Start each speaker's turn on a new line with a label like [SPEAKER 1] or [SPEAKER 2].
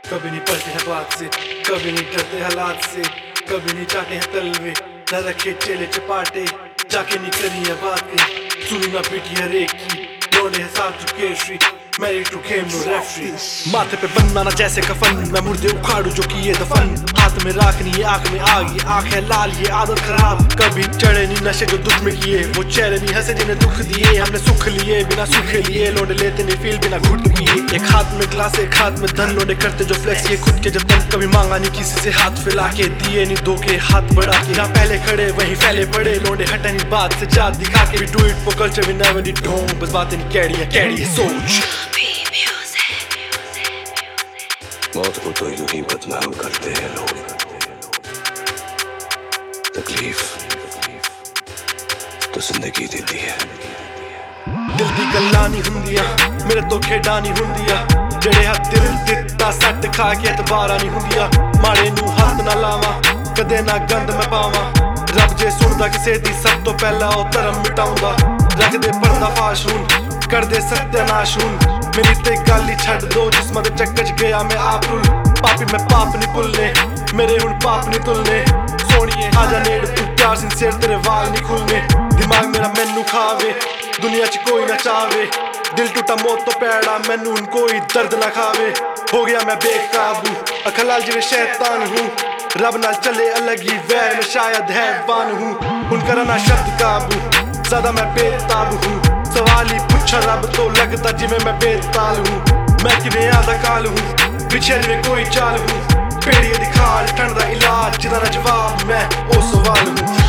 [SPEAKER 1] कभी नहीं पलटे हैं बात से, कभी नहीं डरते हालात से, कभी नहीं चाहते हैं तलवे, न रखे चेले चपाटे, जाके नहीं करी है बातें, सुनी ना पीटी हर एक की, लौटे हैं साथ चुके Shri, married to game no referee। माथे पे बनना ना जैसे कफन, मैं मुर्दे उखाड़ू जो कि ये दफन, हाथ में राखनी है आंख में आग, ये आंख है लाल ये आदत खराब। कभी चढ़े नहीं नशे जो दुख में किए, वो चेहरे नहीं हंसे जिन्हें दुख दिए, हमने सुख लिए बिना सूखे लिए, लोडे लेते नहीं फील बिना घुट किए। एक हाथ में ग्लास एक हाथ में धन, लोडे करते जो फ्लेक्स ये खुद के जतन, कभी मांगा नहीं किसी से हाथ फैला के, दिए नहीं धोखे हाथ बढ़ा के, जहाँ पहले खड़े वहीं फैले पड़े, लोडे हटे नहीं बात से जात दिखा के, we do it for culture we never did home, बस बातें नहीं कैडी है सोच।
[SPEAKER 2] मौत को तो यूं ही बदनाम करते हैं लोग, तकलीफ तो जिंदगी देती है।
[SPEAKER 1] दिल दी गल्लां नहीं हुंदियां, मेरे तो खेडां नहीं हुंदियां, जेड़े हथ दिल दिता सट खा के एतबारां नहीं हुंदियां, माड़े नूं हथ ना लावां कदे ना गंद मैं पावां, रब जे सुनदा किसे दी सब तो पहला ओ धर्म मिटाउंदा, रख दे पर्दा फाश हुन कर दे सत्यानाश हुन, मेरी ते गल ही छड़ दो जिस्मां दे चक्कर च गया मैं आप रुल, पापी मैं पाप नहीं भुलने, मेरे हुन पाप नहीं तुलने, सोनिए आजा नेड़ तू प्यार सिंसेर तेरे वाल नहीं खुलने, दिमाग मेरा मैनू खावे दुनिया च कोई ना चावे, दिल टूटा मौत तो पैड़ा मैनू हुन कोई दर्द ना खावे, हो गया मैं बेकाबू अखलाल जिवें शैतान हूँ, रब नाल चले अलग ही वैर में शायद हैवान हूँ, हुन करा ना शब्द काबू ज्यादा मैं बेताब हूँ, सवाल ही पूछा रब तो लगता जिवें मैं बेताल हूँ, मैं किवें आदा काल हूँ पिछे में कोई चाल हूँ, पेड़िए दी खाल ठंड दा इलाज जिदा ना जवाब मैं ओ सवाल हूँ।